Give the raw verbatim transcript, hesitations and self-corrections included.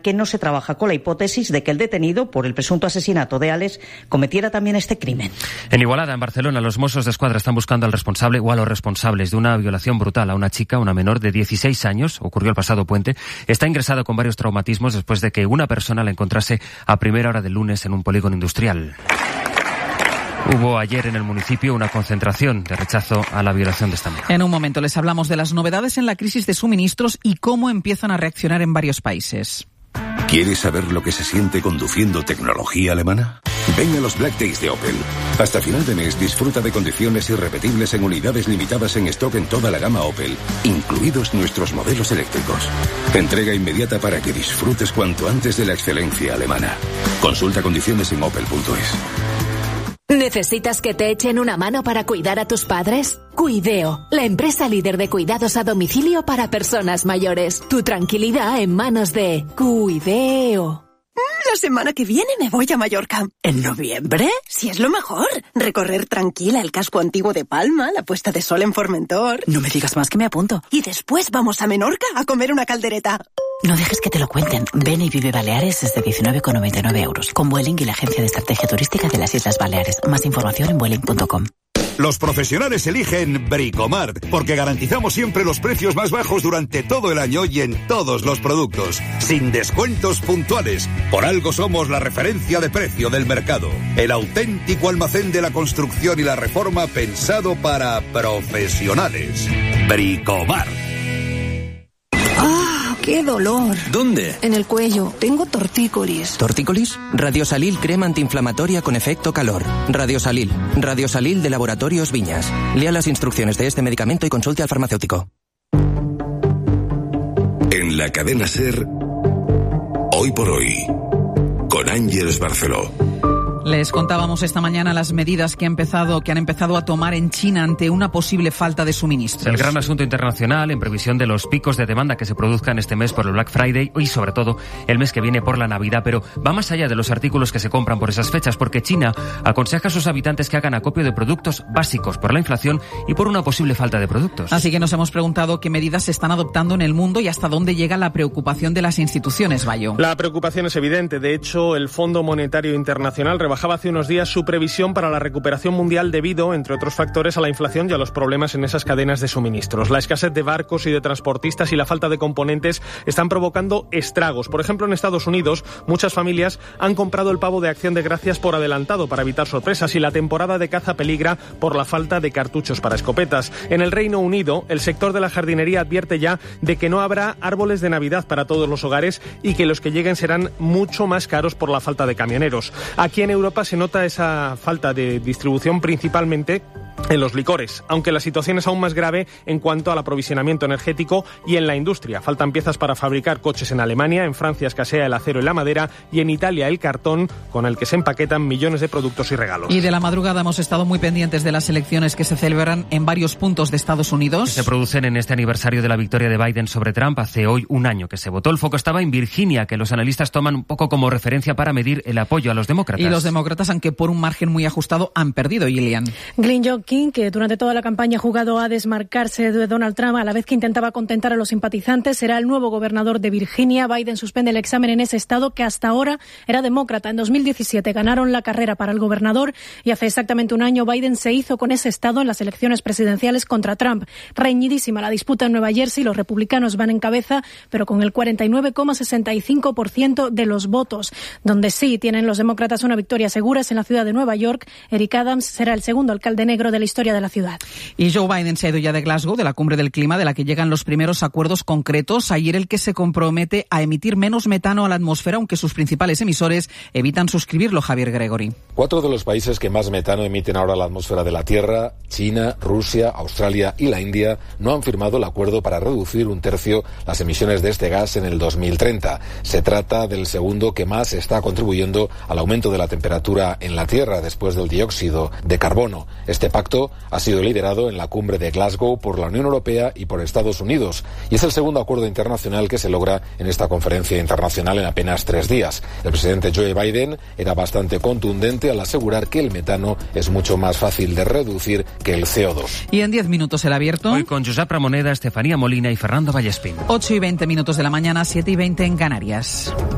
que no se trabaja con la hipótesis de que el detenido por el presunto asesinato de Alex cometiera también este crimen. En Igualada, en Barcelona, los Mossos de Escuadra están buscando al responsable o a los responsables de una violación brutal a una chica, una menor de dieciséis años, ocurrió el pasado puente. Está ingresada con varios traumatismos después de que una persona la encontrase a primera hora del lunes en un polígono industrial. Hubo ayer en el municipio una concentración de rechazo a la violación de esta mujer. En un momento les hablamos de las novedades en la crisis de suministros y cómo empiezan a reaccionar en varios países. ¿Quieres saber lo que se siente conduciendo tecnología alemana? Ven a los Black Days de Opel. Hasta final de mes disfruta de condiciones irrepetibles en unidades limitadas en stock en toda la gama Opel, incluidos nuestros modelos eléctricos. Entrega inmediata para que disfrutes cuanto antes de la excelencia alemana. Consulta condiciones en opel punto es. ¿Necesitas que te echen una mano para cuidar a tus padres? Cuideo, la empresa líder de cuidados a domicilio para personas mayores. Tu tranquilidad en manos de Cuideo. La semana que viene me voy a Mallorca. ¿En noviembre? Si es lo mejor. Recorrer tranquila el casco antiguo de Palma, la puesta de sol en Formentor. No me digas más que me apunto. Y después vamos a Menorca a comer una caldereta. No dejes que te lo cuenten. Ven y vive Baleares desde diecinueve con noventa y nueve euros. Con Vueling y la Agencia de Estrategia Turística de las Islas Baleares. Más información en vueling punto com. Los profesionales eligen Bricomart porque garantizamos siempre los precios más bajos durante todo el año y en todos los productos, sin descuentos puntuales. Por algo somos la referencia de precio del mercado. El auténtico almacén de la construcción y la reforma pensado para profesionales. Bricomart. ¡Qué dolor! ¿Dónde? En el cuello. Tengo tortícolis. ¿Tortícolis? Radiosalil crema antiinflamatoria con efecto calor. Radiosalil. Radiosalil de Laboratorios Viñas. Lea las instrucciones de este medicamento y consulte al farmacéutico. En la cadena SER, Hoy por Hoy, con Ángeles Barceló. Les contábamos esta mañana las medidas que, ha empezado, que han empezado a tomar en China ante una posible falta de suministros. El gran asunto internacional en previsión de los picos de demanda que se produzcan este mes por el Black Friday y sobre todo el mes que viene por la Navidad, pero va más allá de los artículos que se compran por esas fechas porque China aconseja a sus habitantes que hagan acopio de productos básicos por la inflación y por una posible falta de productos. Así que nos hemos preguntado qué medidas se están adoptando en el mundo y hasta dónde llega la preocupación de las instituciones, Bayo. La preocupación es evidente. De hecho, el Fondo Monetario Internacional rebajaba hace unos días su previsión para la recuperación mundial debido, entre otros factores, a la inflación y a los problemas en esas cadenas de suministros. La escasez de barcos y de transportistas y la falta de componentes están provocando estragos. Por ejemplo, en Estados Unidos, muchas familias han comprado el pavo de Acción de Gracias por adelantado para evitar sorpresas y la temporada de caza peligra por la falta de cartuchos para escopetas. En el Reino Unido, el sector de la jardinería advierte ya de que no habrá árboles de Navidad para todos los hogares y que los que lleguen serán mucho más caros por la falta de camioneros. Aquí en Europa se nota esa falta de distribución principalmente en los licores, aunque la situación es aún más grave en cuanto al aprovisionamiento energético y en la industria. Faltan piezas para fabricar coches en Alemania, en Francia escasea el acero y la madera y en Italia el cartón con el que se empaquetan millones de productos y regalos. Y de la madrugada hemos estado muy pendientes de las elecciones que se celebran en varios puntos de Estados Unidos. Se producen en este aniversario de la victoria de Biden sobre Trump. Hace hoy un año que se votó. El foco estaba en Virginia, que los analistas toman un poco como referencia para medir el apoyo a los demócratas. Y los demócratas, aunque por un margen muy ajustado, han perdido, Gillian. Glenn Youngkin, que durante toda la campaña ha jugado a desmarcarse de Donald Trump a la vez que intentaba contentar a los simpatizantes, será el nuevo gobernador de Virginia. Biden suspende el examen en ese estado que hasta ahora era demócrata. En dos mil diecisiete ganaron la carrera para el gobernador y hace exactamente un año Biden se hizo con ese estado en las elecciones presidenciales contra Trump. Reñidísima la disputa en Nueva Jersey, los republicanos van en cabeza, pero con el cuarenta y nueve coma sesenta y cinco por ciento de los votos. Donde sí tienen los demócratas una victoria segura es en la ciudad de Nueva York. Eric Adams será el segundo alcalde negro de la historia de la ciudad. Y Joe Biden se ha ido ya de Glasgow, de la cumbre del clima, de la que llegan los primeros acuerdos concretos. Ayer el que se compromete a emitir menos metano a la atmósfera, aunque sus principales emisores evitan suscribirlo, Javier Gregory. Cuatro de los países que más metano emiten ahora a la atmósfera de la Tierra, China, Rusia, Australia y la India, no han firmado el acuerdo para reducir un tercio las emisiones de este gas en el dos mil treinta. Se trata del segundo que más está contribuyendo al aumento de la temperatura en la Tierra después del dióxido de carbono. Este pacto ha sido liderado en la cumbre de Glasgow por la Unión Europea y por Estados Unidos y es el segundo acuerdo internacional que se logra en esta conferencia internacional en apenas tres días. El presidente Joe Biden era bastante contundente al asegurar que el metano es mucho más fácil de reducir que el C O dos. Y en diez minutos el abierto. Hoy con Josep Ramoneda, Estefanía Molina y Fernando Vallespín. ocho y veinte minutos de la mañana, siete y veinte en Canarias.